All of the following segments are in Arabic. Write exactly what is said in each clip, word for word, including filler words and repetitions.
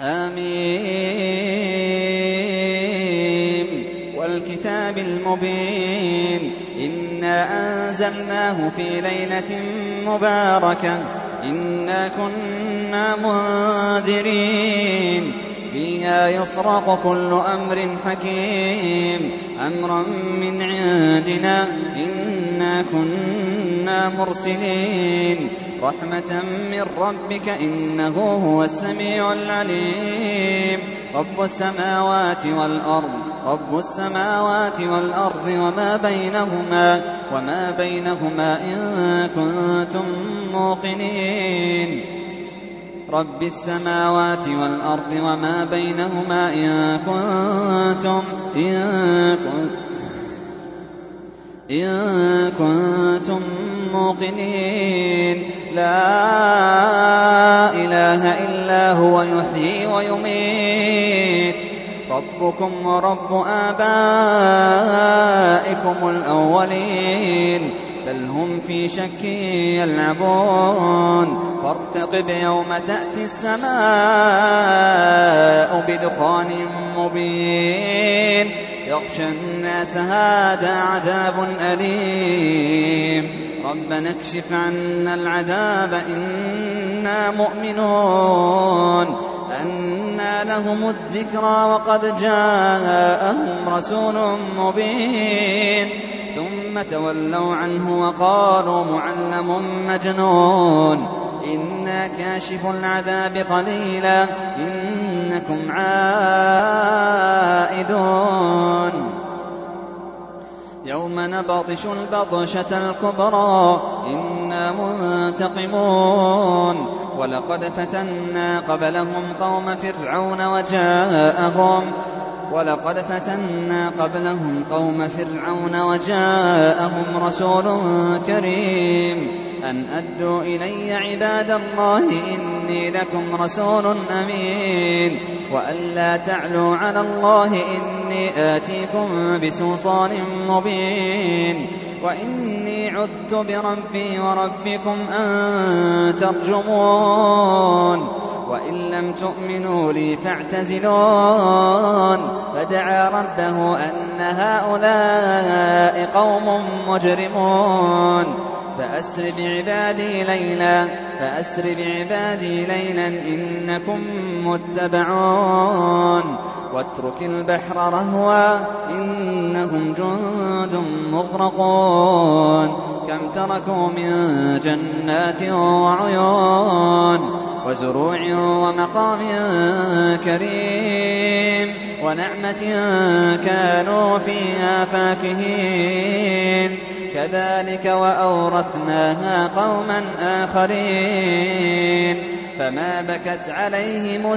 حميم والكتاب المبين إنا أنزلناه في ليلة مباركة إنا كنا منذرين فيها يفرق كل أمر حكيم أمرا من عندنا إنا كنا مرسلين رحمة من ربك إنه هو السميع العليم رب السماوات والأرض رب السماوات والأرض وما بينهما وما بينهما إن كنتم موقنين رب السماوات والأرض وما بينهما إن كنتم إن كنتم إن كنتم موقنين لا إله إلا هو يحيي ويميت ربكم ورب آبائكم الأولين بل هم في شك يلعبون فارتقب يوم تأتي السماء بدخان مبين يغشى الناس هذا عذاب أليم ربنا اكشف عنا العذاب إنا مؤمنون أنى لهم الذكرى وقد جاءهم رسول مبين ثم تولوا عنه وقالوا معلم مجنون إنا كاشف العذاب قليلا إنكم عائدون يوم نبطش البطشة الكبرى إنا منتقمون ولقد فتنا قبلهم قوم فرعون وجاءهم ولقد فتنا قبلهم قوم فرعون وجاءهم رسول كريم أن أدوا إلي عباد الله إني لكم رسول أمين وأن لا تعلوا على الله إني آتيكم بسلطان مبين وإني عذت بربي وربكم أن ترجمون وإن لم تؤمنوا لي فاعتزلون فدعا ربه أن هؤلاء قوم مجرمون فأسر بعبادي ليلا فأسر بعبادي ليلا إنكم متبعون واترك البحر رهوا إنهم جند مغرقون كم تركوا من جنات وعيون وزروع ومقام كريم ونعمة كانوا فيها فاكهين كذلك وأورثناها قوما آخرين فما بكت عليهم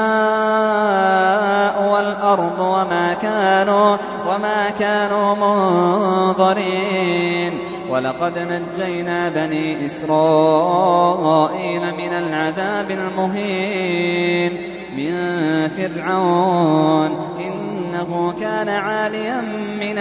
السماء والأرض وما كانوا, وما كانوا منظرين ولقد نجينا بني إسرائيل من العذاب المهين من فرعون إنه كان عاليا من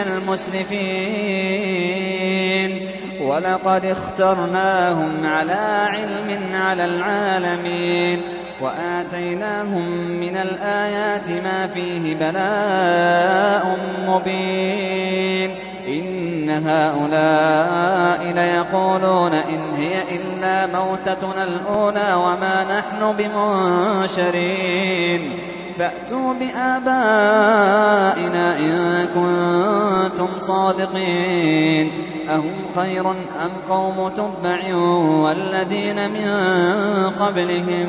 المسرفين ولقد اخترناهم على علم على العالمين وآتيناهم من الآيات ما فيه بلاء مبين إن هؤلاء ليقولون إن هي إلا موتتنا الأولى وما نحن بمنشرين فأتوا بآبائنا إن كنتم صادقين أهم خير أم قوم تبع والذين من قبلهم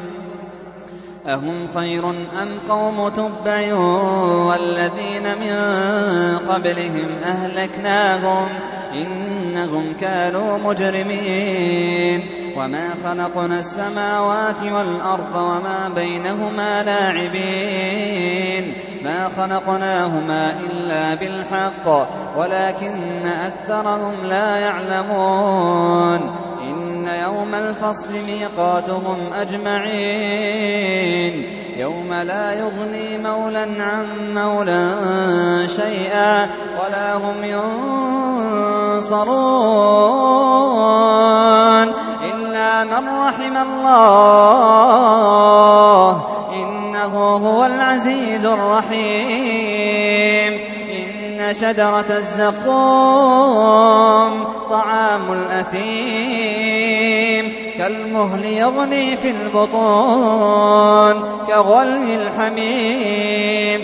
أهم خير أم قوم تبع والذين من قبلهم أهلكناهم إنهم كانوا مجرمين وما خلقنا السماوات والأرض وما بينهما لاعبين ما خلقناهما إلا بالحق ولكن أكثرهم لا يعلمون إن يوم الفصل ميقاتهم أجمعين يوم لا يغني مولى عن مولى شيئا ولا هم ينصرون إلا من رحم الله إن إنه هو العزيز الرحيم. إن شجرة الزقوم طعام الأثيم كالمهل يغلي في البطون كغلي الحميم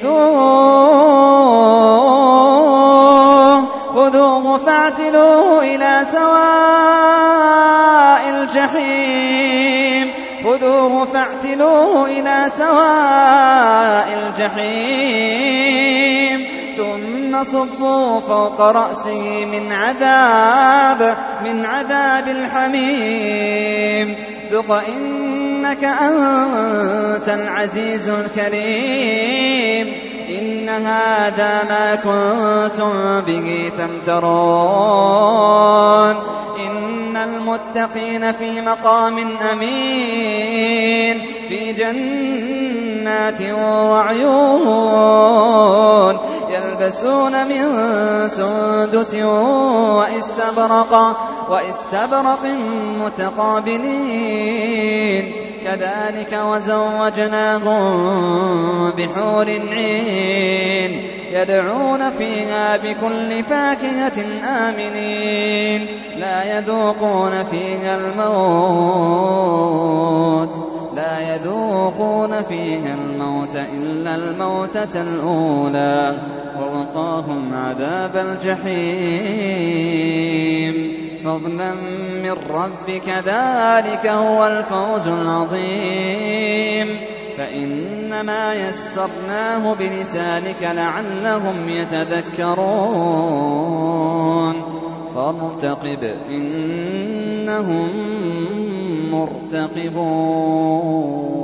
خذوه خذوه فاعتلوه إلى سواء الجحيم خذوه فاعتلوه إلى سواء الجحيم ثم صبوا فوق رأسه من عذاب من عذاب الحميم ذق إنك أنت العزيز الكريم. إن هذا ما كنتم به تمترون. إن المتقين في مقام أمين في جنات وعيون يلبسون من سندس وإستبرق وإستبرق متقابلين كذلك وزوجناهم بحور عين يدعون فيها بكل فاكهة آمنين لا يذوقون فيها الموت لا يذوقون فيها الموت إلا الموتة الأولى ووقاهم عذاب الجحيم فضلا من ربك ذلك هو الفوز العظيم. فإنما يسرناه بلسانك لعلهم يتذكرون فارتقب إنهم مرتقبون.